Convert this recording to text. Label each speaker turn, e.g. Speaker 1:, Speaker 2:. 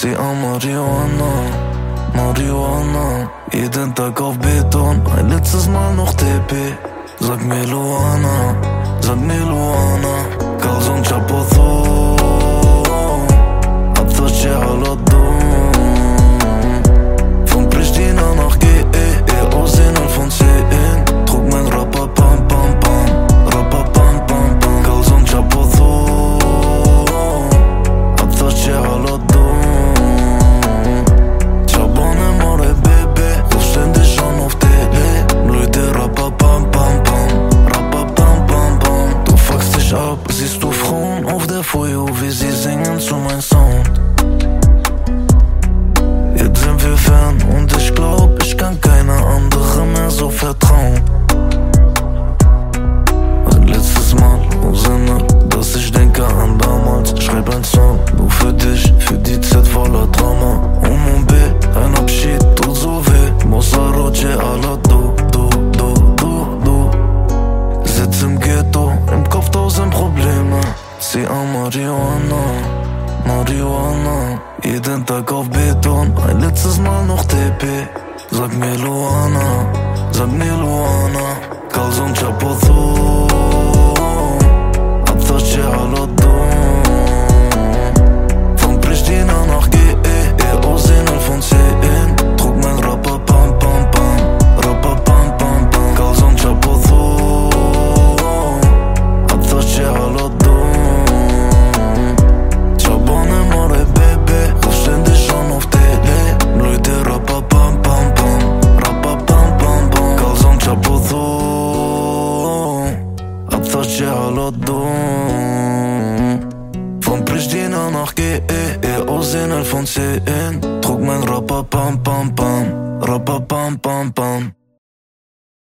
Speaker 1: C.A. Marihuana, Marihuana. Jeden Tag auf Beton, ein letztes Mal noch TP. Sag mir Luana, sag mir Luana. Calzone Chapothon, Abtasche Haladon. Von Pristina nach GE, Aussehen von CN. Trug mein Rapper pam pam pam, Rapper pam pam pam. Calzone Chapothon, Abtasche Haladon. Chabone more Bebe, ruf ständig schon auf Tele. Blöde Rapper pam pam pam, Rapper pam pam pam. Du fuckst dich ab, siehst du Frauen auf der Foyo, wie sie singen zu meinem Sound. Jetzt sind wir fern und ich glaub, ich kann keiner andere mehr so vertrauen. Ein letztes Mal, oh Sinne, dass ich denke an damals. Schreib ein Song, nur für dich, für die Zeit voller Drama. Mon B, ein Abschied, tut so weh. Mossa Roche, alla du. Sitz im Ghetto, im Kopf tausend Probleme. C.A. Marihuana, Marihuana. Jeden Tag auf Beton, ein letztes Mal noch TP. Sag mir Luana, sag mir Luana. Calzone Chapothon, Abtasche Haladon. Von Pristina nach GE, Aussehen von CN. Trug mein Rapper pam pam pam, Rapper pam pam pam. Calzone Chapothon, Abtasche Haladon. Chabone more Bebe, ruf ständig schon auf Tele. Blöde Rapper pam pam pam, Rapper pam pam pam. Calzone Chapothon, Abtasche Haladon. Von Pristina nach GE, Aussehen von CN. Trug mein Rapper pam pam pam, Rapper pam pam pam.